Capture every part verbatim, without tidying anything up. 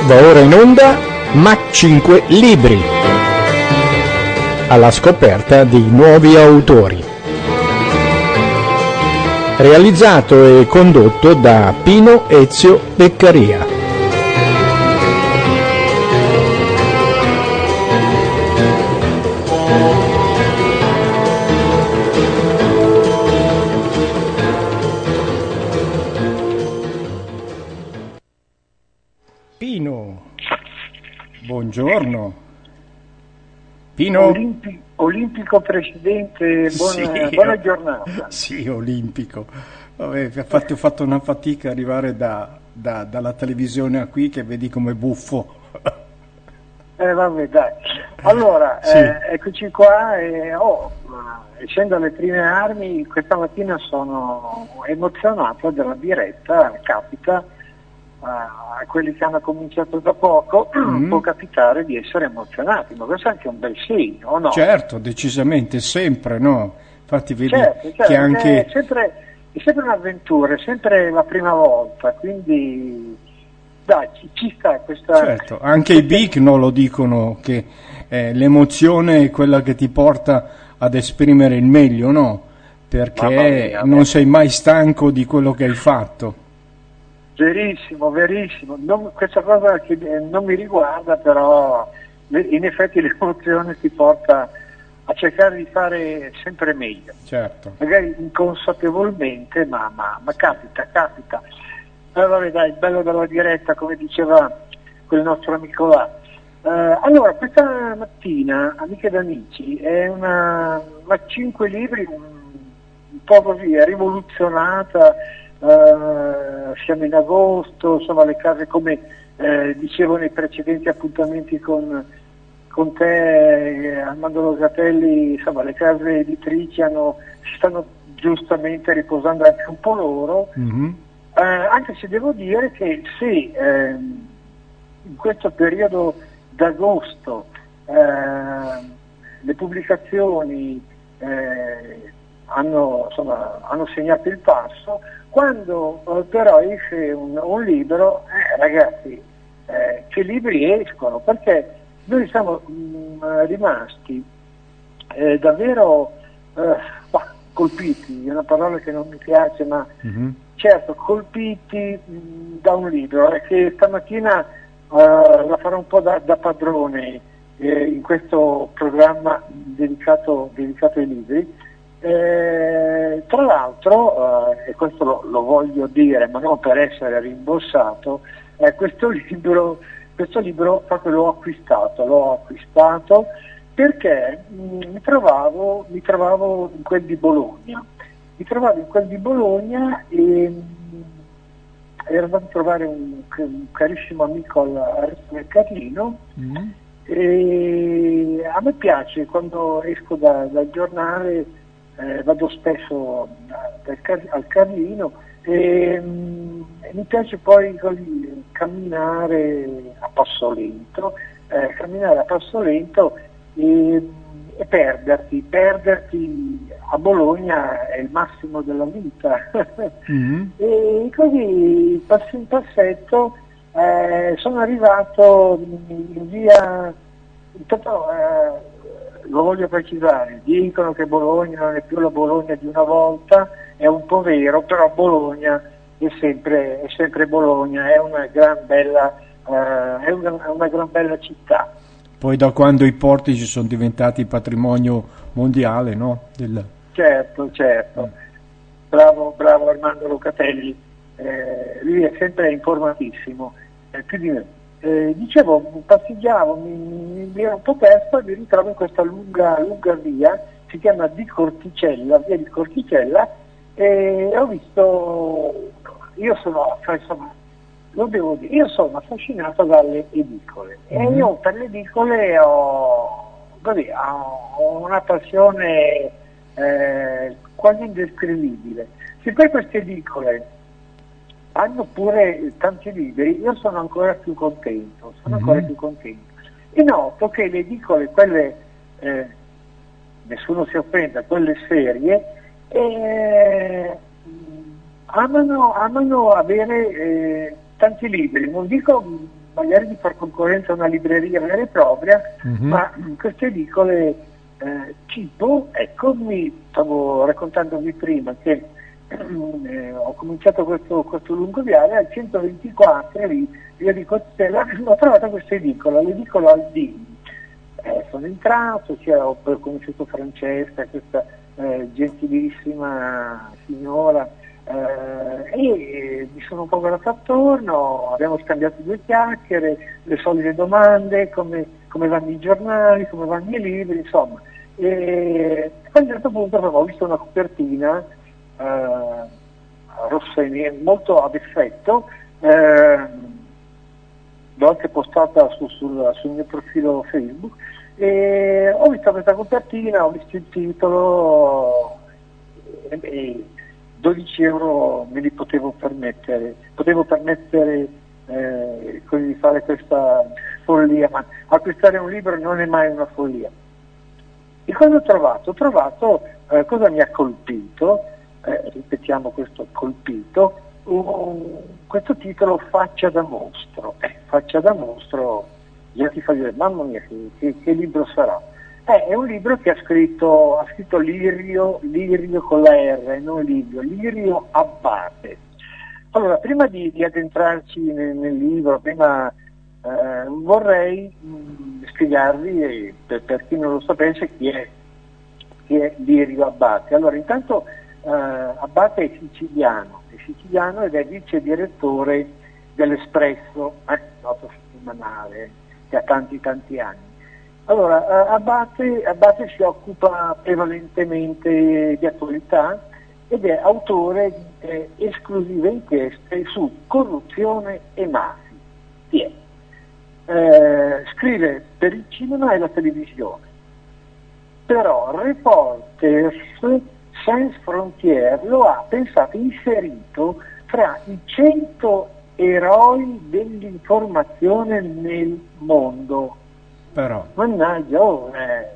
Va ora in onda Mach cinque Libri, alla scoperta di nuovi autori. Realizzato e condotto da Pino Ezio Beccaria. Pino, buongiorno. Pino? Olimpi- olimpico presidente, buona, Sì, buona giornata. Sì, olimpico. Vabbè, ho fatto, ho fatto una fatica arrivare da, da- dalla televisione a qui, che vedi come buffo. Eh, vabbè, dai. Allora, Sì. eh, eccoci qua. E, oh, ma essendo alle prime armi, questa mattina sono emozionato della diretta. Capita a quelli che hanno cominciato da poco, Mm. può capitare di essere emozionati, ma questo è anche un bel segno, o no? Certo, decisamente, sempre, no? Infatti vedi Certo, certo, che anche... è sempre, è sempre un'avventura, è sempre la prima volta, quindi dai, ci, ci sta questa... Certo, anche i big non lo dicono, che eh, l'emozione è quella che ti porta ad esprimere il meglio, no? Mamma Perché mia, non sei mai stanco di quello che hai fatto. Verissimo, verissimo. Non- questa cosa che eh, non mi riguarda, però le- in effetti l'emozione ti porta a cercare di fare sempre meglio, Certo. magari inconsapevolmente, ma, ma- ma capita, capita. Allora, vabbè, dai, il bello della diretta, come diceva quel nostro amico là. Eh, allora, questa mattina, amiche ed amici, è una, una cinque libri un, un po' così, è rivoluzionata. Eh, siamo in agosto, insomma le case, come eh, dicevo nei precedenti appuntamenti con, con te, eh, Armando Rosatelli, insomma le case editrici hanno, si stanno giustamente riposando anche un po' loro, Mhm. eh, anche se devo dire che se ehm, in questo periodo d'agosto ehm, le pubblicazioni eh, hanno, insomma, hanno segnato il passo, quando eh, però esce un, un libro, eh, ragazzi, eh, che libri escono? Perché noi siamo mh, rimasti eh, davvero eh, bah, colpiti, è una parola che non mi piace, ma Mhm. certo, colpiti mh, da un libro, e che stamattina eh, la farò un po' da, da padrone eh, in questo programma dedicato, dedicato ai libri. Eh, tra l'altro, eh, e questo lo, lo voglio dire, ma non per essere rimborsato, eh, questo libro, questo libro proprio l'ho acquistato, l'ho acquistato perché mh, mi trovavo, mi trovavo in quel di Bologna, mi trovavo in quel di Bologna e mh, ero andato a trovare un, un carissimo amico al, al mercatino. Mhm. E a me piace quando esco da- dal giornale, eh, vado spesso al, car- al Carlino e, mm, e mi piace poi così camminare a passo lento, eh, camminare a passo lento e, e perderti, perderti a Bologna è il massimo della vita. Mhm. E così, passo in passetto, eh, sono arrivato in via, intanto eh, lo voglio precisare, dicono che Bologna non è più la Bologna di una volta, è un po' vero, però Bologna è sempre, è sempre Bologna, è una gran bella, eh, è una, è una gran bella città. Poi da quando i portici sono diventati patrimonio mondiale, no? Del... Certo, certo, bravo, bravo Armando Locatelli, eh, lui è sempre informatissimo, eh, più di me. Eh, dicevo, passeggiavo, mi, mi, mi ero un po' perso e mi ritrovo in questa lunga, lunga via, si chiama di Corticella, via di Corticella, e ho visto, io sono, cioè, insomma, lo devo dire, io sono affascinato dalle edicole e Mhm. io per le edicole ho, così, ho una passione eh, quasi indescrivibile. Siccome queste edicole hanno pure tanti libri, io sono ancora più contento, sono Mhm. ancora più contento. E noto che le edicole, quelle, eh, nessuno si offenda, quelle serie, eh, amano, amano avere eh, tanti libri, non dico magari di far concorrenza a una libreria vera e propria, mm-hmm. ma queste edicole eh, tipo, ecco, mi stavo raccontandovi prima che eh, ho cominciato questo, questo lungo viale al centoventiquattro, lì io dico, ho trovato questa edicola, l'edicola Aldini. Eh, sono entrato, cioè, ho conosciuto Francesca, questa eh, gentilissima signora, eh, e mi sono un po' guardato attorno, abbiamo scambiato due chiacchiere, le solite domande, come, come vanno i giornali, come vanno i libri, insomma. E a un certo punto ho visto una copertina eh, rossa e nera, molto ad effetto, eh, l'ho anche postata su, sul, sul mio profilo Facebook, e ho visto questa copertina, ho visto il titolo e, e dodici euro me li potevo permettere, potevo permettere eh, di fare questa follia, ma acquistare un libro non è mai una follia. E cosa ho trovato? Ho trovato, eh, cosa mi ha colpito, eh, ripetiamo questo colpito, Uh, questo titolo Faccia da mostro. Eh, Faccia da mostro, già ti fa dire, mamma mia, che, che, che libro sarà? Eh, è un libro che ha scritto, ha scritto Lirio, Lirio con la R, non Livio, Lirio Abbate. Allora, prima di, di addentrarci nel, nel libro, prima eh, vorrei mh, spiegarvi, eh, per, per chi non lo sapesse, chi è, chi è Lirio Abbate. Allora, intanto eh, Abbate è siciliano, siciliano ed è vice direttore dell'Espresso, eh, noto settimanale, che ha tanti tanti anni. Allora, Abbate, Abbate si occupa prevalentemente di attualità ed è autore di eh, esclusive inchieste su corruzione e mafia. Chi è? Eh, scrive per il cinema e la televisione, però Reporters Sans Frontières lo ha, pensate, inserito fra i cento eroi dell'informazione nel mondo. Però. Mannaggia, oh, eh,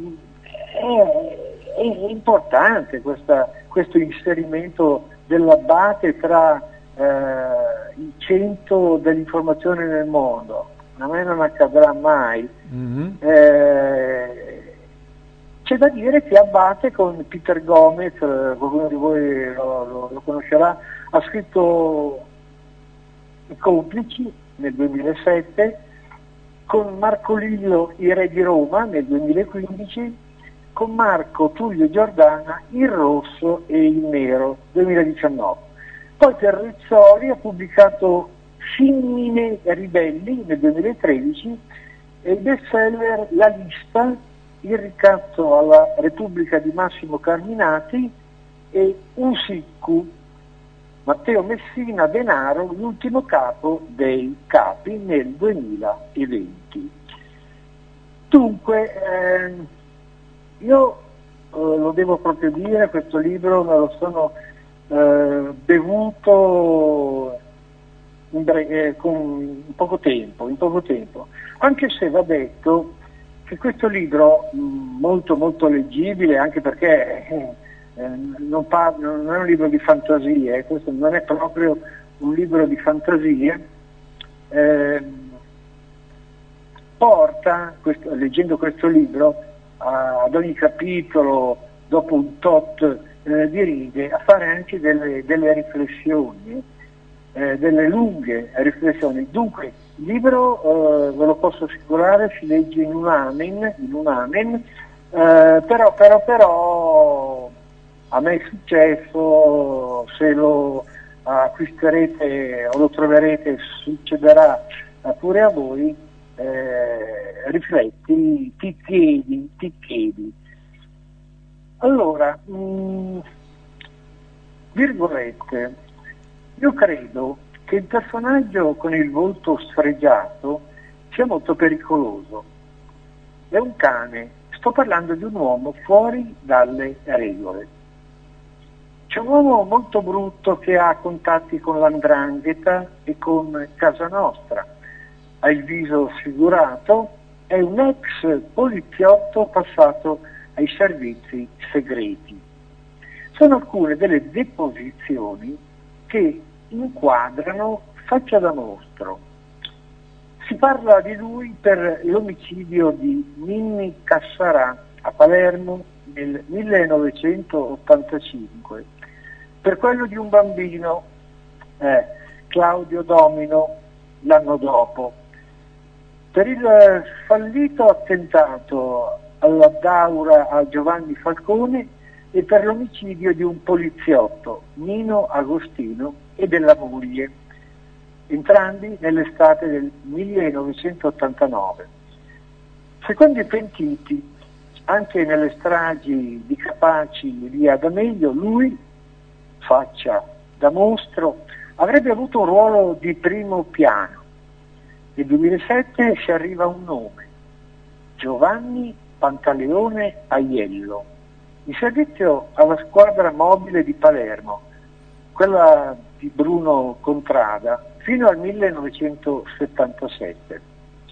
è, è importante questa, questo inserimento dell'Abbate tra eh, i cento dell'informazione nel mondo. A me non accadrà mai. Mm-hmm. Eh, C'è da dire che Abbate con Peter Gomez, qualcuno di voi lo, lo, lo conoscerà, ha scritto I Complici nel duemilasette, con Marco Lillo I Re di Roma nel duemilaquindici, con Marco Tullio Giordana Il Rosso e il Nero duemiladiciannove. Poi per Rizzoli ha pubblicato Femmine Ribelli nel duemilatredici e il bestseller La Lista, Il ricatto alla Repubblica di Massimo Carminati e Usiccu, Matteo Messina Denaro, l'ultimo capo dei capi nel duemilaventi. Dunque, eh, io eh, lo devo proprio dire, questo libro me lo sono eh, bevuto in bre- eh, con in poco tempo, in poco tempo, anche se va detto che questo libro mh, molto molto leggibile, anche perché eh, eh, non, parla, non è un libro di fantasie, questo non è proprio un libro di fantasie, eh, porta, questo, leggendo questo libro, a, ad ogni capitolo, dopo un tot eh, di righe, a fare anche delle, delle riflessioni, eh, delle lunghe riflessioni. Dunque, il libro, eh, ve lo posso assicurare, si legge in un amen, in un amen eh, però, però, però a me è successo, se lo acquisterete o lo troverete, succederà pure a voi, eh, rifletti, ti chiedi, ti chiedi. Allora, mh, virgolette, io credo che il personaggio con il volto sfregiato sia molto pericoloso. È un cane, sto parlando di un uomo fuori dalle regole. C'è un uomo molto brutto che ha contatti con l'andrangheta e con Casa Nostra, ha il viso sfigurato, è un ex poliziotto passato ai servizi segreti. Sono alcune delle deposizioni che inquadrano Faccia da mostro. parla di lui per l'omicidio di Ninni Cassarà a Palermo nel millenovecentottantacinque, per quello di un bambino, eh, Claudio Domino, l'anno dopo, per il fallito attentato alla Daura a Giovanni Falcone e per l'omicidio di un poliziotto, Nino Agostino, e della moglie, entrambi nell'estate del millenovecentottantanove. Secondo i pentiti, anche nelle stragi di Capaci di D'Amelio, lui, faccia da mostro, avrebbe avuto un ruolo di primo piano. Nel duemilasette si arriva a un nome, Giovanni Pantaleone Aiello, in servizio alla squadra mobile di Palermo, quella di Bruno Contrada, fino al millenovecentosettantasette.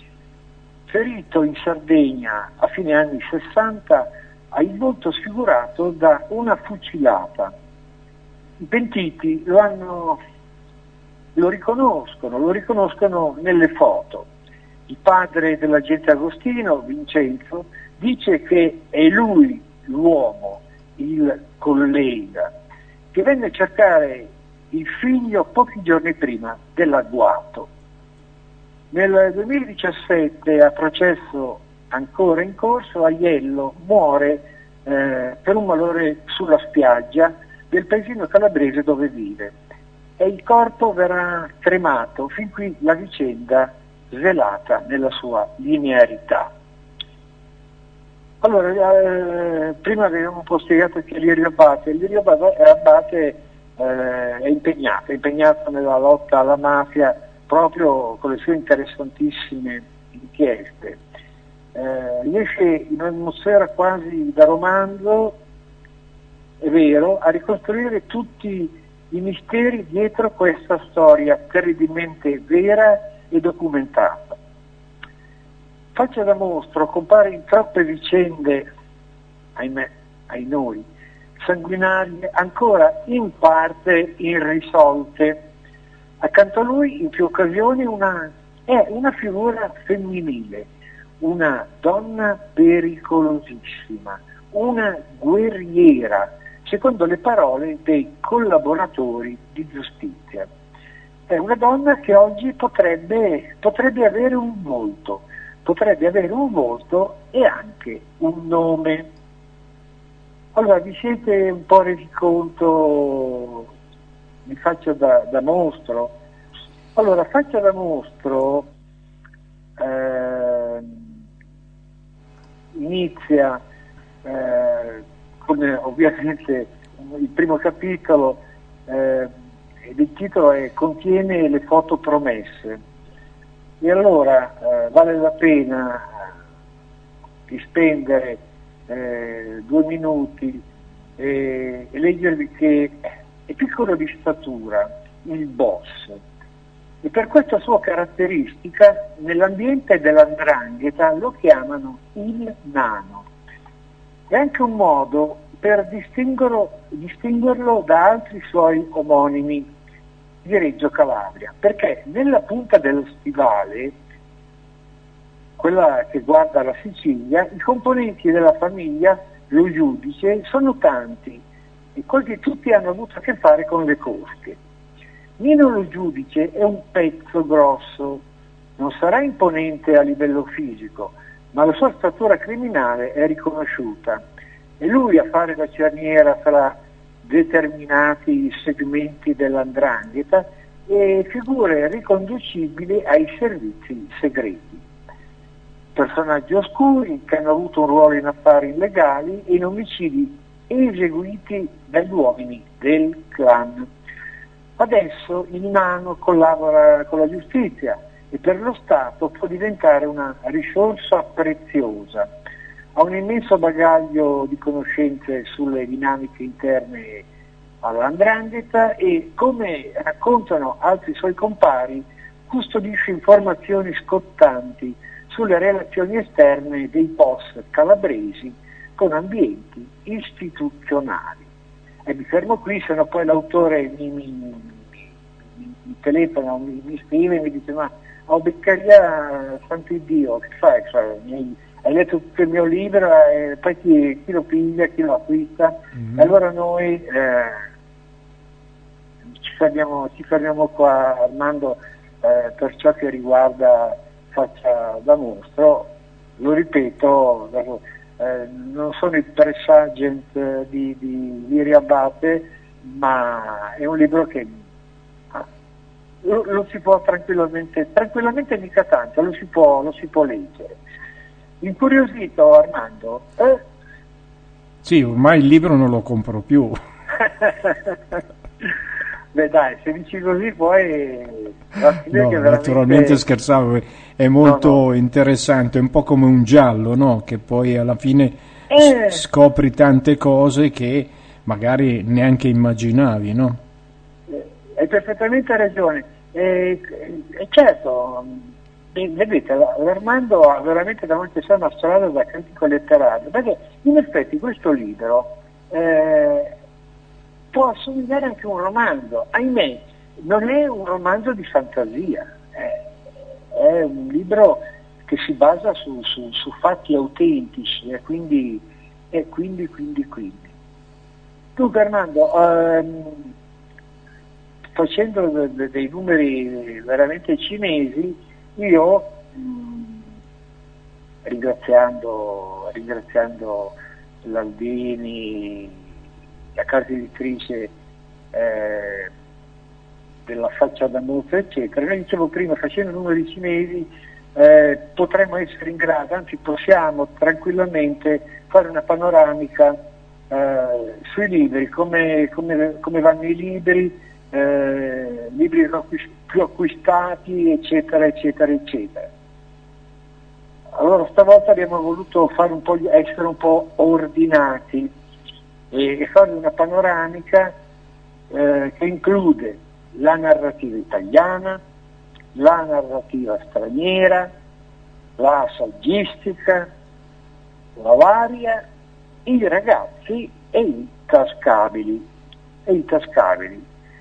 Ferito in Sardegna a fine anni sessanta, ha il volto sfigurato da una fucilata. I pentiti lo hanno, lo riconoscono, lo riconoscono nelle foto. Il padre dell'agente Agostino, Vincenzo, dice che è lui l'uomo, il collega, che venne a cercare il figlio pochi giorni prima dell'agguato. Nel duemiladiciassette, a processo ancora in corso, Aiello muore eh, per un malore sulla spiaggia del paesino calabrese dove vive e il corpo verrà cremato, fin qui la vicenda svelata nella sua linearità. Allora, eh, prima avevamo un po' spiegato che Lirio Abate, Lirio Abate eh, è impegnato, è impegnato nella lotta alla mafia proprio con le sue interessantissime inchieste. Eh, riesce in un'atmosfera quasi da romanzo, è vero, a ricostruire tutti i misteri dietro questa storia terribilmente vera e documentata. Faccia da mostro compare in troppe vicende, ahimè, ai noi, sanguinarie, ancora in parte irrisolte. Accanto a lui, in più occasioni, una, è una figura femminile, una donna pericolosissima, una guerriera, secondo le parole dei collaboratori di giustizia. È una donna che oggi potrebbe, potrebbe avere un volto, potrebbe avere un volto e anche un nome. Allora, vi siete un po' resi conto, vi faccio da, da mostro? Allora, faccia da mostro eh, inizia eh, con ovviamente il primo capitolo, eh, il titolo è Contiene le foto promesse. E allora eh, vale la pena di spendere eh, due minuti e, e leggervi che è piccolo di statura, il boss, e per questa sua caratteristica nell'ambiente dell''ndrangheta lo chiamano il nano. È anche un modo per distinguerlo, distinguerlo da altri suoi omonimi di Reggio Calabria, perché nella punta dello stivale, quella che guarda la Sicilia, i componenti della famiglia Lo Giudice sono tanti e quasi tutti hanno avuto a che fare con le cosche. Nino Lo Giudice è un pezzo grosso, non sarà imponente a livello fisico, ma la sua statura criminale è riconosciuta. È lui a fare da cerniera tra determinati segmenti dell''ndrangheta e figure riconducibili ai servizi segreti. Personaggi oscuri che hanno avuto un ruolo in affari illegali e in omicidi eseguiti dagli uomini del clan. Adesso il nano collabora con la giustizia e per lo Stato può diventare una risorsa preziosa. Ha un immenso bagaglio di conoscenze sulle dinamiche interne all''ndrangheta e, come raccontano altri suoi compari, custodisce informazioni scottanti sulle relazioni esterne dei boss calabresi con ambienti istituzionali. E mi fermo qui, se no poi l'autore mi, mi, mi, mi telefona, mi, mi scrive e mi dice: ma Oh, Beccaria, santo Dio, che fai? Cioè, hai letto tutto il mio libro e poi chi, chi lo piglia, chi lo acquista? Mm-hmm. E allora noi eh, ci, fermiamo, ci fermiamo qua, Armando, eh, per ciò che riguarda Faccia da mostro. Lo ripeto, eh, non sono il press agent di, di Liri Abate, ma è un libro che ah, lo, lo si può tranquillamente, tranquillamente mica tanto, lo si può, lo si può leggere. Incuriosito, Armando? Eh? Sì, ormai il libro non lo compro più. Beh dai, se dici così poi... No, che veramente... naturalmente scherzavo, è molto no, no. interessante, è un po' come un giallo, no? Che poi alla fine eh... scopri tante cose che magari neanche immaginavi, no? Eh, hai perfettamente ragione. E eh, eh, certo, vedete, l'Armando ha veramente davanti a sé una strada da critico letterario, perché in effetti questo libro... Eh, può assomigliare anche a un romanzo, ahimè, non è un romanzo di fantasia, è, è un libro che si basa su, su, su fatti autentici e quindi, e quindi, quindi, quindi. Dunque Armando, ehm, facendo de, de, dei numeri veramente cinesi, io mh, ringraziando, ringraziando Landini, la casa editrice eh, della Faccia da mostro, eccetera. Noi dicevo prima, facendo numeri cinesi, eh, potremmo essere in grado, anzi possiamo tranquillamente fare una panoramica eh, sui libri, come, come, come vanno i libri, eh, libri più acquistati, eccetera, eccetera, eccetera. Allora stavolta abbiamo voluto fare un po', essere un po' ordinati e fare una panoramica eh, che include la narrativa italiana, la narrativa straniera, la saggistica, la varia, i ragazzi e i tascabili. E i tascabili.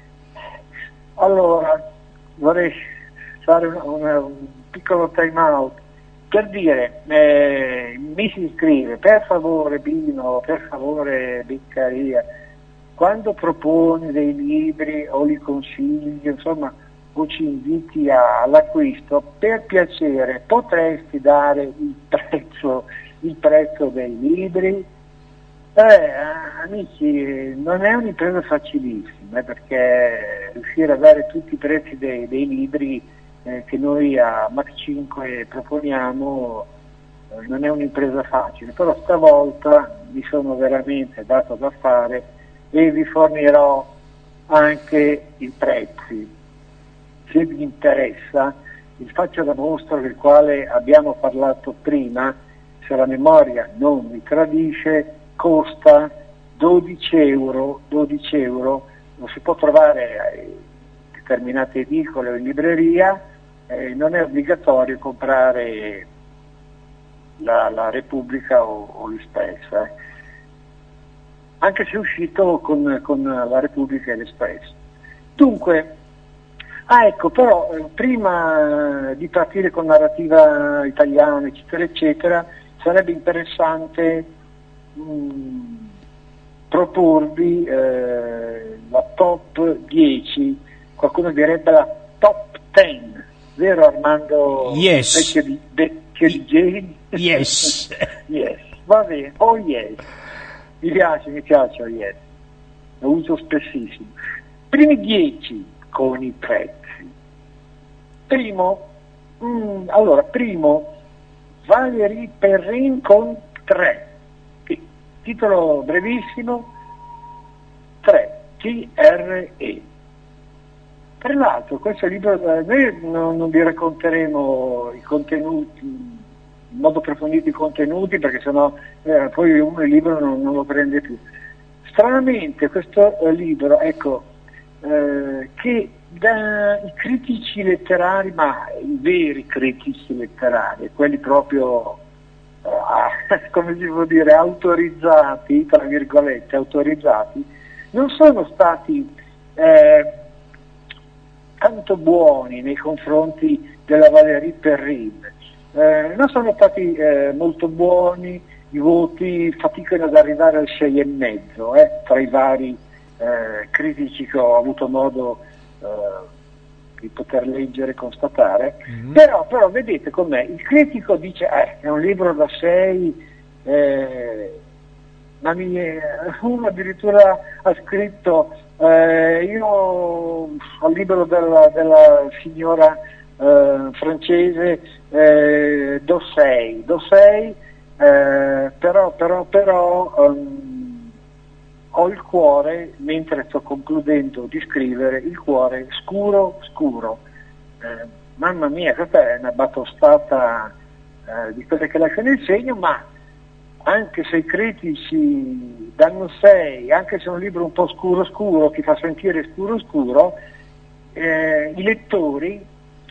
Allora, vorrei fare una, una, un piccolo time out per dire, eh, mi si scrive, per favore Bino, per favore Beccaria, quando proponi dei libri o li consigli, insomma, o ci inviti a, all'acquisto, per piacere potresti dare il prezzo, il prezzo dei libri? Eh, amici, non è un'impresa facilissima, eh, perché riuscire a dare tutti i prezzi dei, dei libri Eh, che noi a Mac cinque proponiamo eh, non è un'impresa facile, però stavolta mi sono veramente dato da fare e vi fornirò anche i prezzi. Se vi interessa, il Faccia da mostro del quale abbiamo parlato prima, se la memoria non mi tradisce, costa dodici euro, dodici euro, lo si può trovare in determinate edicole o in libreria. Eh, non è obbligatorio comprare la, la Repubblica o, o l'Espresso, eh. Anche se è uscito con, con la Repubblica e l'Espresso. Dunque, ah ecco, però eh, prima di partire con narrativa italiana, eccetera, eccetera, sarebbe interessante mh, proporvi eh, la top dieci, qualcuno direbbe la top dieci. Vero Armando? Yes. Vecchio di, vecchio di Jane? Yes. Yes. Va bene. Oh yes. Mi piace, mi piace oh yes. Lo uso spessissimo. Primi dieci con i prezzi. Primo, mm, allora, primo, Valérie Perrin con tre. Titolo brevissimo, tre. T R E. Tra l'altro questo libro, noi non, non vi racconteremo i contenuti, in modo approfondito i contenuti, perché sennò eh, poi uno il libro non, non lo prende più. Stranamente questo eh, libro, ecco, eh, che dai critici letterari, ma i veri critici letterari, quelli proprio, eh, come si può dire, autorizzati, tra virgolette, autorizzati, non sono stati... Eh, tanto buoni nei confronti della Valérie Perrine. Eh, non sono stati eh, molto buoni, i voti faticano ad arrivare al sei e mezzo eh, tra i vari eh, critici che ho avuto modo eh, di poter leggere e constatare. Mm-hmm. però, però vedete com'è, il critico dice eh, è un libro da sei, eh, ma mi, uno addirittura ha scritto eh, io al libro della, della signora eh, francese eh, do sei, do sei eh, però però però um, ho il cuore, mentre sto concludendo di scrivere, il cuore scuro scuro. Eh, mamma mia, questa è una battostata eh, di quelle che lasciano il segno, ma anche se i critici danno sei, anche se è un libro un po' scuro scuro, che fa sentire scuro scuro, eh, i lettori,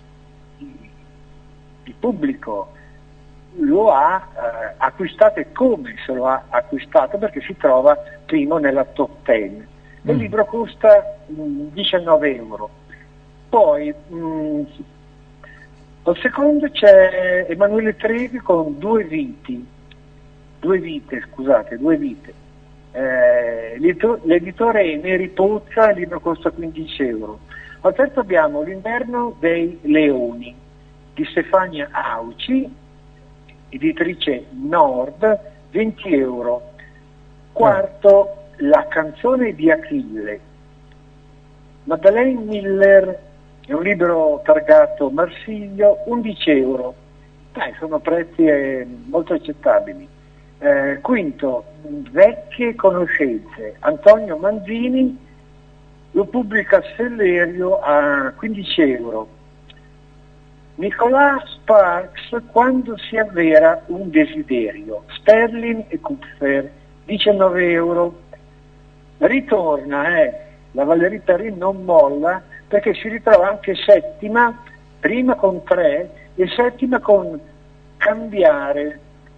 il pubblico lo ha eh, acquistato, e come se lo ha acquistato, perché si trova primo nella top dieci. Mm. Il libro costa mh, diciannove euro. Poi mh, al secondo c'è Emanuele Trevi con Due viti, due vite, scusate, due vite. Eh, l'editore è Neri Pozza, il libro costa quindici euro. Al terzo abbiamo L'inverno dei leoni di Stefania Auci, editrice Nord, venti euro. Quarto, La canzone di Achille, Madeleine Miller, è un libro targato Marsiglio, undici euro. Eh, sono prezzi eh, molto accettabili. Eh, quinto, Vecchie conoscenze, Antonio Manzini, lo pubblica Sellerio a quindici euro. Nicolas Sparks, Quando si avvera un desiderio, Sterling e Kupfer, diciannove euro. Ritorna, eh, la Valérie Perrine non molla, perché si ritrova anche settima, prima con tre e settima con Cambiare,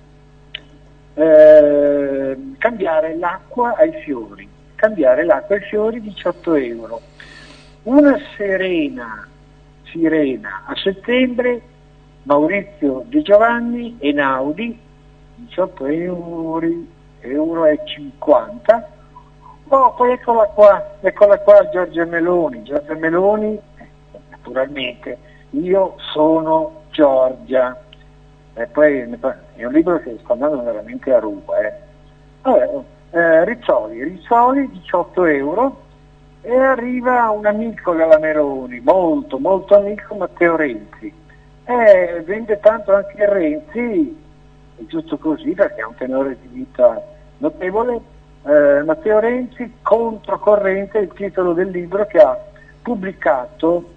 eh, cambiare l'acqua ai fiori, cambiare l'acqua ai fiori, diciotto euro. Una Serena, Sirena a settembre, Maurizio De Giovanni, Einaudi, diciotto euro, euro e cinquanta. Oh, poi eccola qua, eccola qua Giorgia Meloni, Giorgia Meloni, naturalmente, io sono Giorgia. E poi è un libro che sta andando veramente a ruba. Eh. Vabbè, eh, Rizzoli, Rizzoli, diciotto euro. E arriva un amico della Meloni, molto, molto amico, Matteo Renzi. E vende tanto anche Renzi, è giusto così perché ha un tenore di vita notevole. Eh, Matteo Renzi, Controcorrente, il titolo del libro che ha pubblicato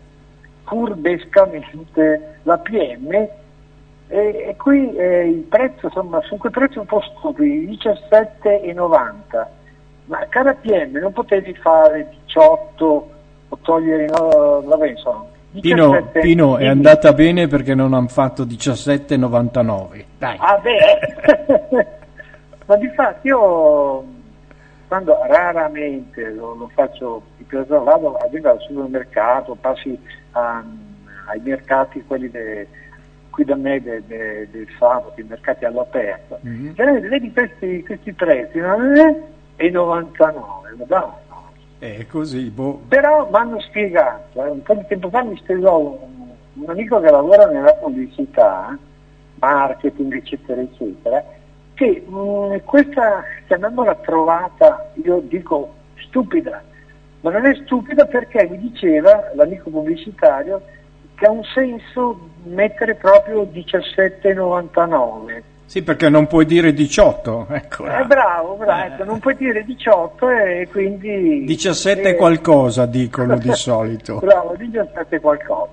furbescamente la P M, e, e qui eh, il prezzo, insomma, sono quei prezzi un po' stupidi, diciassette e novanta. Ma cara P M, non potevi fare diciotto o togliere, no, vabbè, insomma. Pino, Pino è andata bene perché non hanno fatto diciassette e novantanove. Dai. Ah beh, ma difatti io quando raramente lo, lo faccio, vado al supermercato, passi a, ai mercati, quelli de, qui da me del de, de sabato, i mercati all'aperto, mm-hmm. Cioè, vedi questi, questi prezzi, no? E novantanove, no? È così, boh. Però mi hanno spiegato, eh, un po' di tempo fa mi spiegò un, un amico che lavora nella pubblicità, marketing, eccetera, eccetera, che mh, questa, chiamandola trovata, io dico stupida, ma non è stupida perché mi diceva l'amico pubblicitario che ha un senso mettere proprio diciassette e novantanove. Sì, perché non puoi dire diciotto, ecco. Eh, bravo, bravo, eh. Non puoi dire diciotto e quindi... diciassette eh, qualcosa, dicono di solito. Bravo, diciassette qualcosa.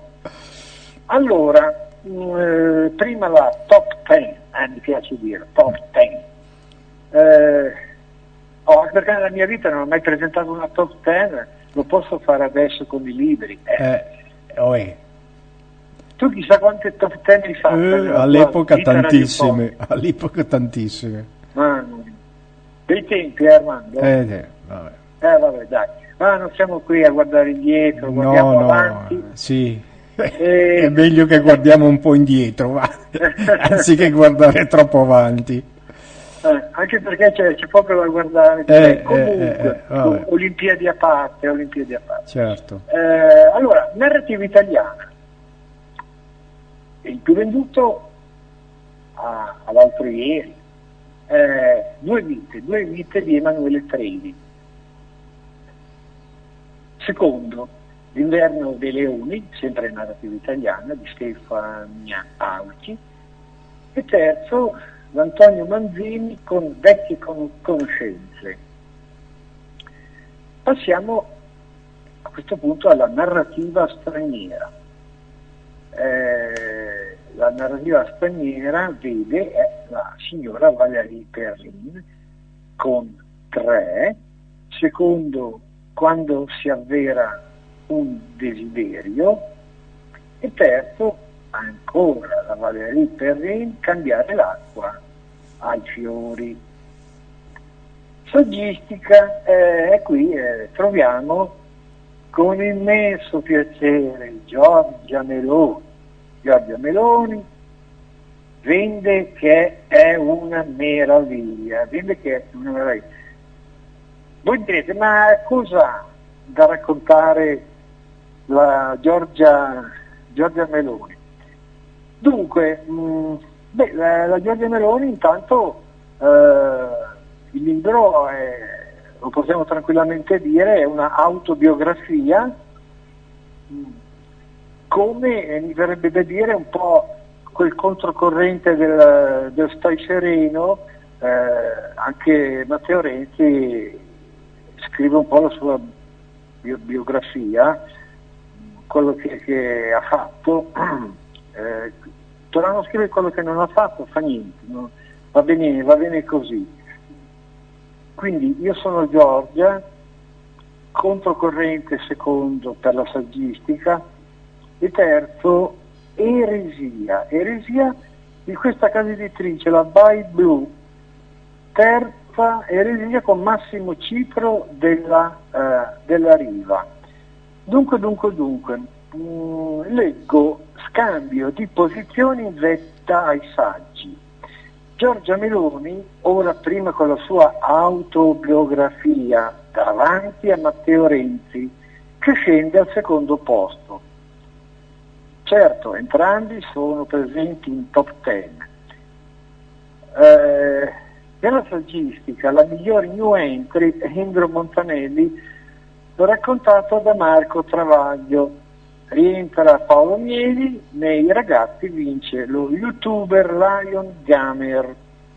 Allora, mh, prima la top dieci, eh, mi piace dire, top dieci. Eh, oh, perché nella mia vita non ho mai presentato una top dieci, lo posso fare adesso con i libri. Eh, eh oh, eh. Tu chissà quante top dieci hai fatto? Eh, all'epoca tantissime, all'epoca tantissime. Ah, dei tempi, eh, Armando? Eh, eh, vabbè. Eh, vabbè, dai. ma non siamo qui a guardare indietro, guardiamo no, no, avanti. Sì, e... è meglio che guardiamo un po' indietro, va? Anziché guardare troppo avanti. Eh, anche perché c'è, c'è poco da guardare. Eh, Comunque, eh, eh, Olimpiadi a parte, Olimpiadi a parte. Certo. Eh, allora, narrativa italiana. Il più venduto ah, all'altro ieri. Eh, due vite, due vite di Emanuele Trevi. Secondo, L'inverno dei leoni, sempre narrativa italiana, di Stefania Auchi. E terzo, Antonio Manzini con Vecchie con- conoscenze. Passiamo a questo punto alla narrativa straniera. Eh, la narrativa straniera vede eh, la signora Valérie Perrin con tre, secondo Quando si avvera un desiderio, e terzo ancora la Valérie Perrin, Cambiare l'acqua ai fiori. Saggistica, e eh, qui eh, troviamo con immenso piacere Giorgia Meloni. Giorgia Meloni vende che è una meraviglia, vende che è una meraviglia. Voi direte, ma cosa da raccontare la Giorgia, Giorgia Meloni? Dunque, mh, beh, la, la Giorgia Meloni intanto eh, il libro è, lo possiamo tranquillamente dire, è una autobiografia, mh, come eh, mi verrebbe da dire un po' quel controcorrente del, del Stai Sereno. Eh, anche Matteo Renzi scrive un po' la sua bio- biografia, quello che, che ha fatto. Eh, Tornando a scrivere quello che non ha fatto, fa niente, no? va bene, va bene così. Quindi io sono Giorgia, controcorrente secondo per la saggistica, e terzo eresia, eresia di questa casa editrice, la By Blue, terza eresia con Massimo Cipro della, eh, della Riva. Dunque, dunque, dunque, mh, leggo Scambio di posizioni in vetta ai saggi. Giorgia Meloni, ora prima con la sua autobiografia davanti a Matteo Renzi, che scende al secondo posto. Certo, entrambi sono presenti in top ten. Eh, nella saggistica, la migliore new entry è Indro Montanelli, raccontato da Marco Travaglio. Rientra Paolo Mieli, nei ragazzi vince lo youtuber Lion Gamer.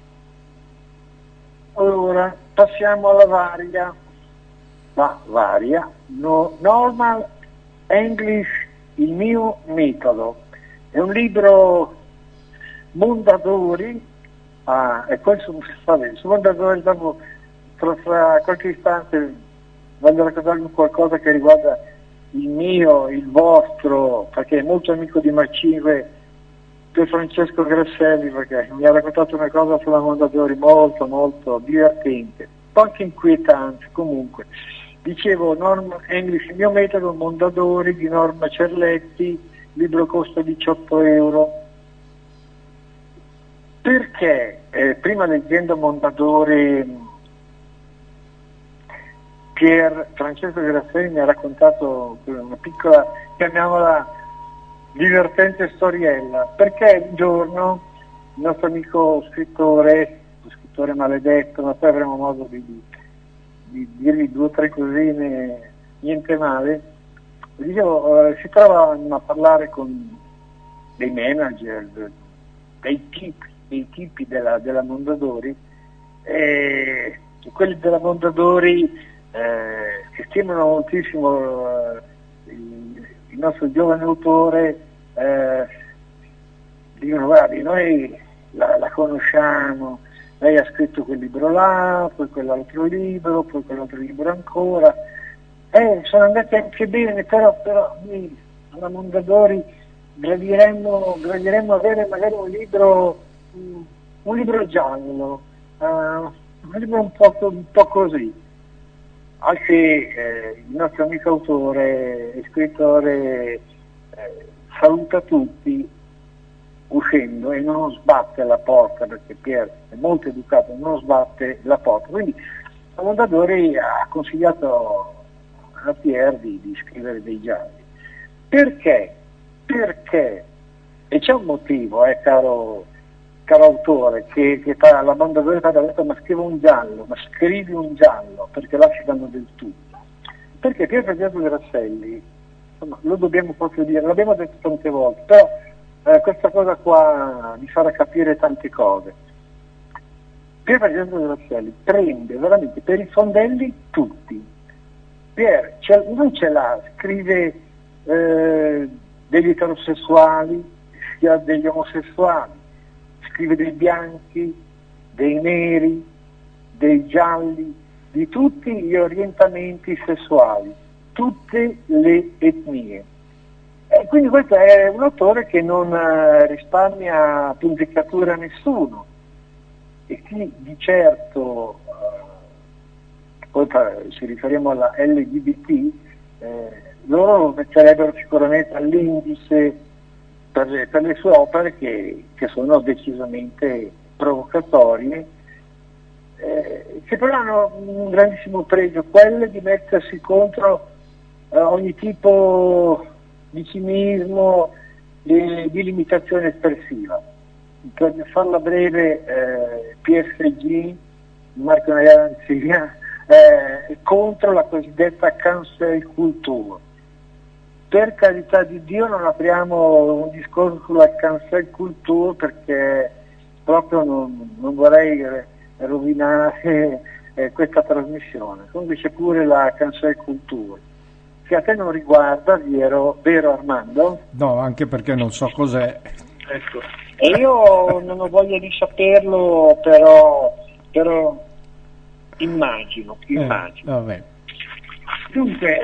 Allora, passiamo alla varia. La varia, no, Normal English, il mio metodo. È un libro Mondadori, ah, e poi su, vabbè, su Mondadori dopo, tra, tra qualche istante voglio raccontarvi qualcosa che riguarda il mio, il vostro, perché è molto amico di Macinque, per Francesco Grasselli, perché mi ha raccontato una cosa sulla Mondadori molto molto divertente, un po' anche inquietante. Comunque, dicevo, Norma English, il mio metodo, Mondadori di Norma Cerletti, libro costa diciotto euro. Perché eh, prima leggendo Mondadori, Pier Francesco Grasselli mi ha raccontato una piccola, chiamiamola divertente storiella, perché un giorno il nostro amico scrittore, lo scrittore maledetto, ma poi avremo modo di, di, di dirgli due o tre cosine, niente male, dicevo, eh, si trova a parlare con dei manager, dei tipi, dei tipi della, della Mondadori, e quelli della Mondadori Eh, che stimano moltissimo eh, il, il nostro giovane autore, eh, dicono: guardi, noi la, la conosciamo, lei ha scritto quel libro là, poi quell'altro libro, poi quell'altro libro ancora, eh, sono andati anche bene, però, però noi alla Mondadori gradiremmo, gradiremmo avere magari un libro, un, un libro giallo, uh, un libro un po', un po' così. anche eh, il nostro amico autore e scrittore eh, saluta tutti uscendo e non sbatte la porta, perché Pier è molto educato, non sbatte la porta. Quindi Mondadori ha consigliato a Pier di, di scrivere dei gialli. Perché? Perché, e c'è un motivo, eh, caro, caro autore, che, che fa, la Mondadori ha detto ma scrivi un giallo, ma scrivi un giallo, perché là ci danno del tutto. Perché Pier Francesco Grasselli, insomma, lo dobbiamo proprio dire, l'abbiamo detto tante volte, però eh, questa cosa qua mi farà capire tante cose. Pier Francesco Grasselli prende veramente per i fondelli tutti. Pier ce, non ce l'ha, scrive eh, degli eterosessuali, degli omosessuali, scrive dei bianchi, dei neri, dei gialli, di tutti gli orientamenti sessuali, tutte le etnie. E quindi questo è un autore che non eh, risparmia punzecchiatura a nessuno, e chi di certo, eh, poi ci riferiamo alla L G B T, eh, loro lo metterebbero sicuramente all'indice per le, per le sue opere che, che sono decisamente provocatorie, eh, che però hanno un grandissimo pregio, quello di mettersi contro eh, ogni tipo di cinismo e di limitazione espressiva. Per farla breve, eh, P S G, Marco Garanzia, eh, contro la cosiddetta cancel culture. Per carità di Dio non apriamo un discorso sulla cancel culture, perché proprio non, non vorrei rovinare eh, questa trasmissione. Comunque c'è pure la cancel culture, che a te non riguarda, vero, vero Armando? No, anche perché non so cos'è. Ecco. E io non ho voglia di saperlo, però, però immagino, immagino. Eh, vabbè. Dunque,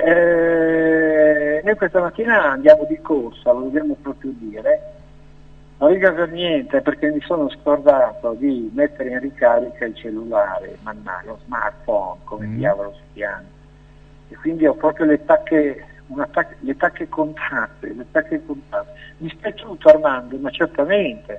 eh, noi questa mattina andiamo di corsa, lo dobbiamo proprio dire, non riga per niente, perché mi sono scordato di mettere in ricarica il cellulare, mannaggia, lo smartphone, come mm. diavolo si chiama, e quindi ho proprio le tacche, una tacche le tacche contate, le tacche contate. Dispiaciuto Armando, ma certamente.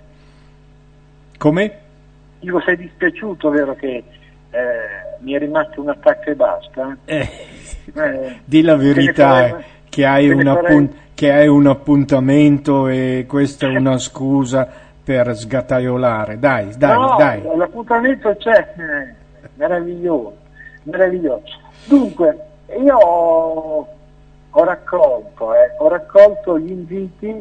Come? Dico, sei dispiaciuto, vero che eh, mi è rimasto un attacco e basta? Eh, eh, di la verità, faremo, che, hai un appunt- che hai un appuntamento e questa è una scusa per sgataiolare. Dai, dai, no, dai. L'appuntamento c'è, eh, meraviglioso, meraviglioso. Dunque, io ho, ho raccolto, eh, ho raccolto gli inviti,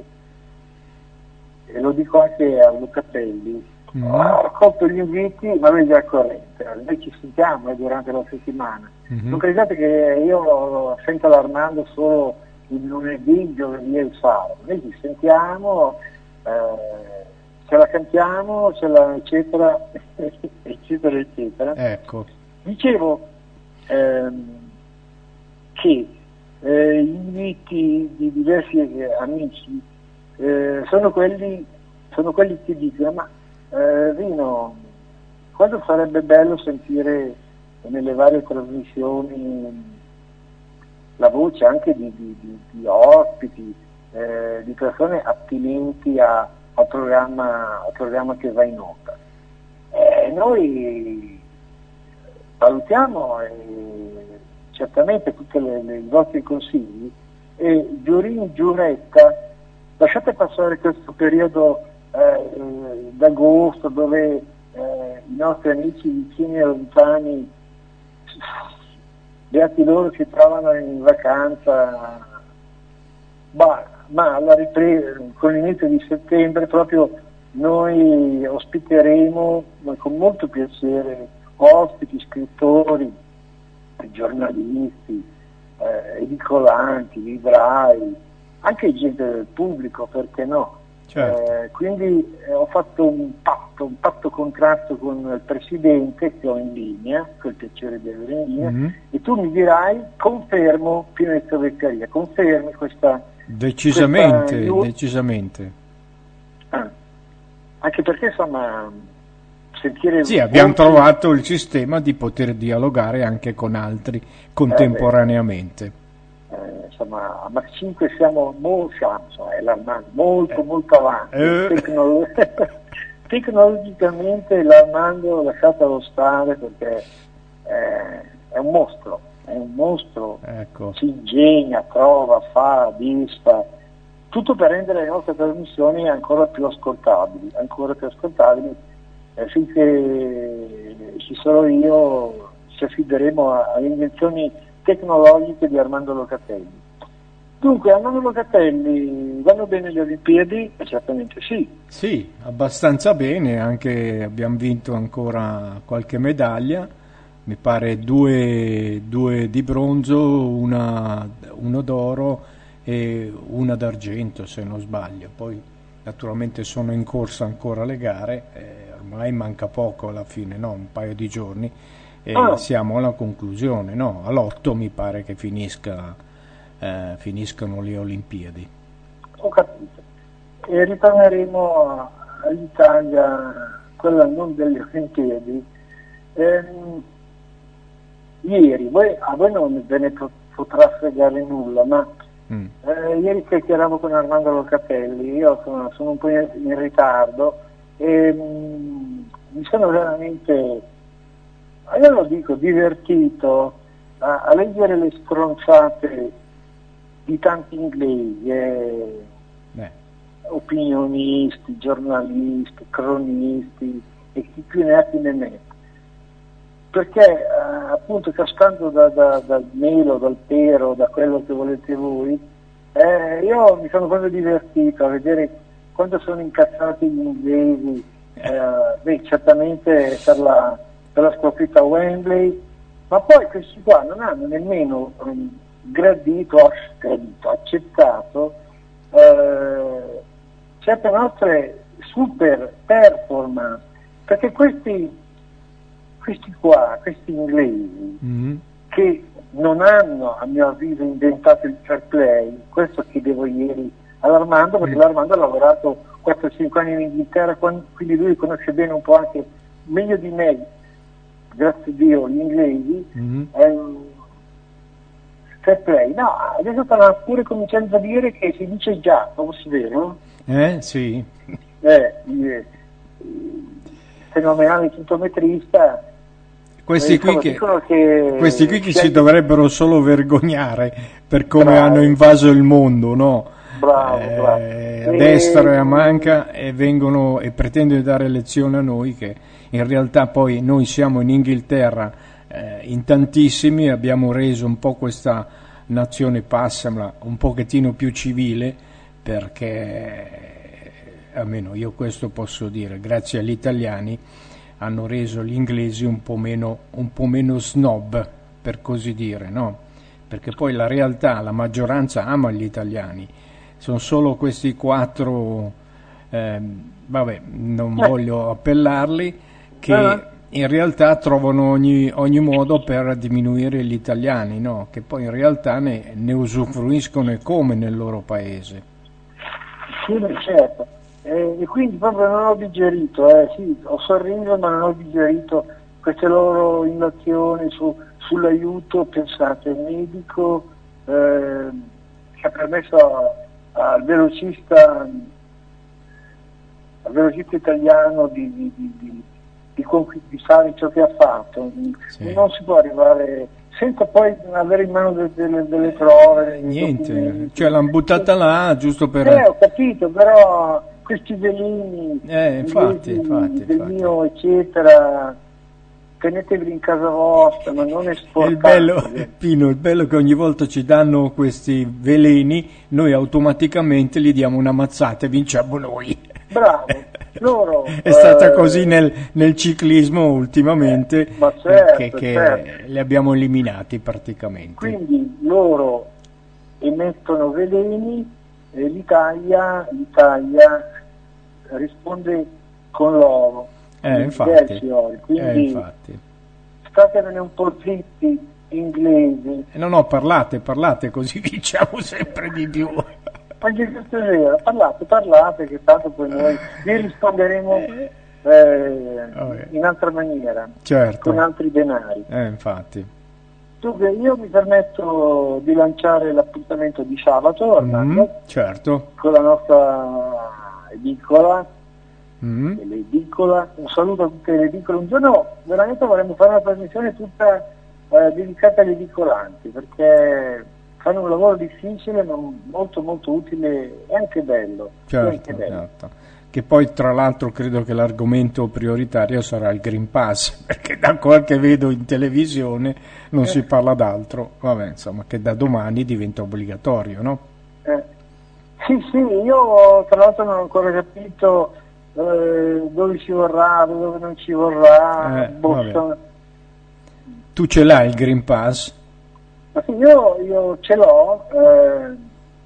e lo dico anche a Lucatelli, mm. ho raccolto gli inviti, ma lui è già al corrente, noi ci sentiamo eh, durante la settimana. Mm-hmm. Non credete che io sento l'Armando solo il lunedì, il giovedì e il sabato, noi ci sentiamo, eh, ce la cantiamo, ce la eccetera, eccetera, eccetera. Ecco. Dicevo ehm, che eh, gli inviti di diversi eh, amici eh, sono quelli sono quelli che dicono ma eh, Rino, quando sarebbe bello sentire nelle varie trasmissioni la voce anche di, di, di, di ospiti, eh, di persone attinenti a, al, programma, al programma che va in onda. Eh, noi valutiamo eh, certamente tutti i vostri consigli e giurin giuretta lasciate passare questo periodo eh, d'agosto dove eh, i nostri amici vicini e lontani, beati loro, si trovano in vacanza, ma, ma alla ripresa, con l'inizio di settembre proprio noi ospiteremo con molto piacere ospiti, scrittori, giornalisti, eh, edicolanti, librai, anche gente del pubblico, perché no? Certo. Eh, quindi eh, ho fatto un patto, un patto contratto con il presidente che ho in linea, col piacere di avere in linea, mm-hmm. e tu mi dirai, confermo, Pinetto Beccaria, confermi questa... Decisamente, questa... decisamente. Ah. Anche perché insomma sentire... Sì, abbiamo molti... trovato il sistema di poter dialogare anche con altri contemporaneamente. Eh, eh, insomma, a Mach cinque siamo molto, siamo, è l'Armando, molto, eh. molto avanti. Eh. Tecnolo- tecnologicamente l'Armando lasciatelo stare perché eh, è un mostro, è un mostro, ecco. Si ingegna, trova, fa, disfa, tutto per rendere le nostre trasmissioni ancora più ascoltabili, ancora più ascoltabili, eh, finché ci sarò io ci affideremo alle invenzioni tecnologiche di Armando Locatelli. Dunque, Armando Locatelli, vanno bene le Olimpiadi? Certamente sì. Sì, abbastanza bene, anche abbiamo vinto ancora qualche medaglia, mi pare due, due di bronzo, una, uno d'oro e una d'argento se non sbaglio. Poi naturalmente sono in corsa ancora le gare, eh, ormai manca poco alla fine, no? Un paio di giorni e ah. siamo alla conclusione, no? All'otto mi pare che finisca. Eh, finiscono le Olimpiadi. Ho capito. E ritorneremo all'Italia, quella non delle Olimpiadi. Ehm, ieri, voi, a voi non ve ne potrà fregare nulla, ma mm. eh, ieri chiacchieravo con Armando Locatelli, io sono, sono un po' in, in ritardo e mm, mi sono veramente, io lo dico, divertito a, a leggere le stronzate di tanti inglesi, eh, opinionisti, giornalisti, cronisti e chi più ne ha più ne mette. Perché eh, appunto cascando da, da, dal melo, dal pero, da quello che volete voi, eh, io mi sono proprio divertito a vedere quanto sono incazzati gli inglesi, eh, beh, certamente per la, per la sconfitta a Wembley, ma poi questi qua non hanno nemmeno um, gradito, gradito, accettato eh, certe nostre super performance, perché questi questi qua, questi inglesi mm-hmm. che non hanno a mio avviso inventato il fair play, questo chiedevo ieri all'Armando, perché mm-hmm. l'Armando ha lavorato quattro cinque anni in Inghilterra, quindi lui conosce bene un po' anche meglio di me, grazie a Dio, gli inglesi. Mm-hmm. ehm, fair play, no, adesso stanno pure cominciando a dire che si dice già, non si vede, no? Eh, sì. Eh, il fenomenale cintometrista. Questi eh, qui, insomma, che, che questi qui che si dovrebbero solo vergognare per come bravo. hanno invaso il mondo, no? Bravo, eh, bravo. A destra e a manca e vengono e pretendono di dare lezione a noi, che in realtà poi noi siamo in Inghilterra Eh, in tantissimi, abbiamo reso un po' questa nazione, passamela, un pochettino più civile, perché almeno io questo posso dire, grazie agli italiani hanno reso gli inglesi un po' meno, un po' meno snob, per così dire, no? Perché poi la realtà, la maggioranza ama gli italiani, sono solo questi quattro, eh, vabbè, non eh. voglio appellarli, che eh. in realtà trovano ogni, ogni modo per diminuire gli italiani, no? Che poi in realtà ne, ne usufruiscono e come nel loro paese. Sì, certo. Eh, e quindi proprio non ho digerito, eh, sì, ho sorriso ma non ho digerito queste loro illazioni su, sull'aiuto, pensate, medico eh, che ha permesso al velocista, al velocista italiano di, di, di, di di conquistare ciò che ha fatto. Sì. Non si può arrivare senza poi avere in mano delle, delle, delle prove, niente, documenti. Cioè l'hanno buttata là giusto per eh ho capito, però questi velini eh, infatti, infatti, del infatti. mio eccetera, tenetevi in casa vostra, ma non esportate. Il bello, Pino, il bello è che ogni volta ci danno questi veleni, noi automaticamente gli diamo una mazzata e vinciamo noi. Bravo. Loro, è stata eh, così nel, nel ciclismo ultimamente, ma certo, che, che certo. li abbiamo eliminati praticamente. Quindi loro emettono veleni e l'Italia, l'Italia risponde con l'oro, eh, infatti, ori. Quindi eh, infatti. statevene un po' zitti inglesi. No, no, parlate, parlate così vinciamo sempre di più. Anche questo è vero, parlate, parlate, che tanto poi noi vi risponderemo eh, okay. in altra maniera, certo. con altri denari. Eh, infatti. Dunque, io mi permetto di lanciare l'appuntamento di sabato, Armando, mm, certo. con la nostra edicola, mm. l'edicola. Un saluto a tutte le edicole. Un giorno veramente vorremmo fare una trasmissione tutta eh, dedicata agli edicolanti, perché fanno un lavoro difficile ma molto molto utile e anche bello. Certo, anche bello. certo. Che poi tra l'altro credo che l'argomento prioritario sarà il Green Pass, perché da quel che vedo in televisione non eh. si parla d'altro, vabbè, insomma, che da domani diventa obbligatorio, no? Eh. Sì, sì, io tra l'altro non ho ancora capito eh, dove ci vorrà, dove non ci vorrà. Eh, boh, tu ce l'hai il Green Pass? Ma sì, io, io ce l'ho, eh,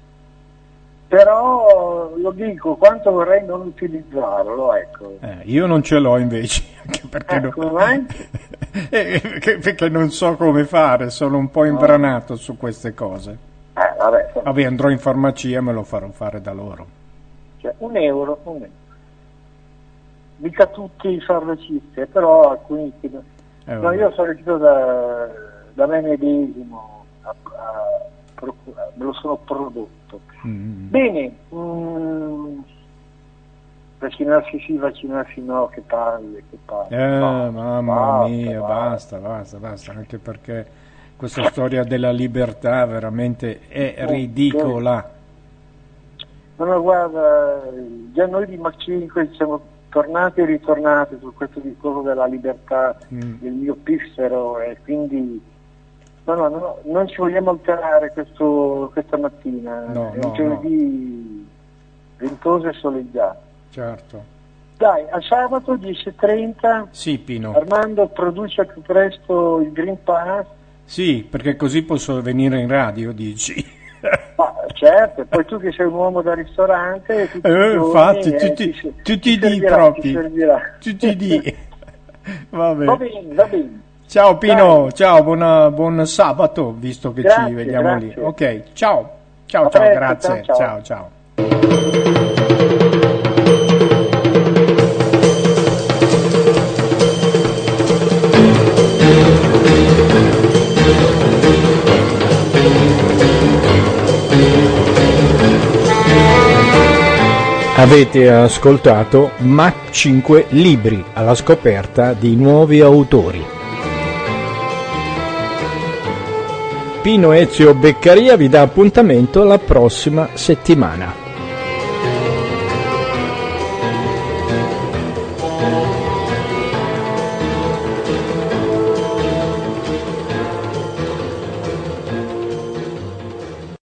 però lo dico, quanto vorrei non utilizzarlo, ecco. Eh, io non ce l'ho invece, anche perché, ecco, non... perché, perché non so come fare, sono un po' imbranato no. su queste cose. Eh, vabbè, vabbè, andrò in farmacia e me lo farò fare da loro. Cioè, un euro, un euro. Mica tutti i farmacisti, però alcuni... Eh, no, io sono riuscito da, da me medesimo a, a procurare, me lo sono prodotto. Mm. Bene, mm, vaccinarsi sì, vaccinarsi no, che palle, che palle. Eh, basta, mamma basta, mia, basta, basta, basta, anche perché questa storia della libertà veramente è ridicola. No, no, guarda, già noi di Mach cinque siamo tornati e ritornati su questo discorso della libertà mm. del mio piffero e quindi no, no, no, non ci vogliamo alterare questo, questa mattina, no, è no, un giovedì no. ventoso e soleggiato. Certo. Dai, a sabato dieci e trenta sì, Pino. Armando produce più presto il Green Pass. Sì, perché così posso venire in radio, dici? Ma, certo, poi tu che sei un uomo da ristorante tutti eh, infatti, giorni, tutti, eh, ti, tutti ti i dì proprio tutti i dì va bene. va bene, va bene. Ciao Pino, dai. Ciao, buona, buon sabato visto che grazie, ci vediamo grazie. lì. Ok, ciao, ciao, a ciao, presto, grazie, ciao, ciao, ciao. Avete ascoltato Mach cinque Libri alla scoperta di nuovi autori. Pino Ezio Beccaria vi dà appuntamento la prossima settimana.